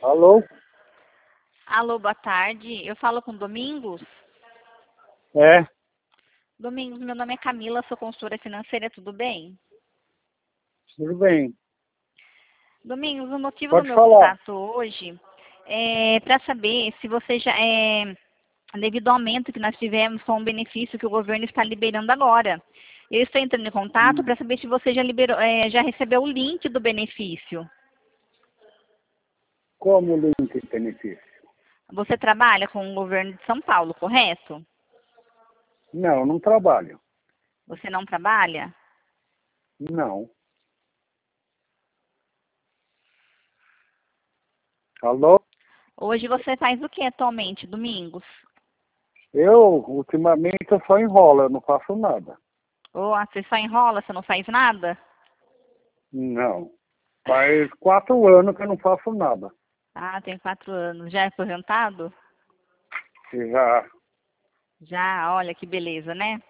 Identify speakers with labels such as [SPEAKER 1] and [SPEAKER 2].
[SPEAKER 1] Alô?
[SPEAKER 2] Alô, boa tarde. Eu falo com Domingos.
[SPEAKER 1] É,
[SPEAKER 2] Domingos, meu nome é Camila, sou consultora financeira, tudo bem?
[SPEAKER 1] tudo bem.
[SPEAKER 2] Domingos, o motivo do
[SPEAKER 1] Pode
[SPEAKER 2] meu
[SPEAKER 1] falar.
[SPEAKER 2] contato hoje é para saber se você já devido ao aumento que nós tivemos com o benefício que o governo está liberando agora. Eu estou entrando em contato para saber se você já liberou, já recebeu o link do benefício.
[SPEAKER 1] Como o link de benefício?
[SPEAKER 2] Você trabalha com o governo de São Paulo, correto?
[SPEAKER 1] Não, não trabalho.
[SPEAKER 2] Você não trabalha?
[SPEAKER 1] Não. Alô?
[SPEAKER 2] Hoje você faz o que atualmente, Domingos?
[SPEAKER 1] Eu, ultimamente, eu só enrolo, eu não faço nada.
[SPEAKER 2] Ou você só enrola, você não faz nada?
[SPEAKER 1] Não. Faz 4 anos que eu não faço nada.
[SPEAKER 2] Ah, tem 4 anos. Já é aposentado?
[SPEAKER 1] Já,
[SPEAKER 2] Já, olha que beleza, né?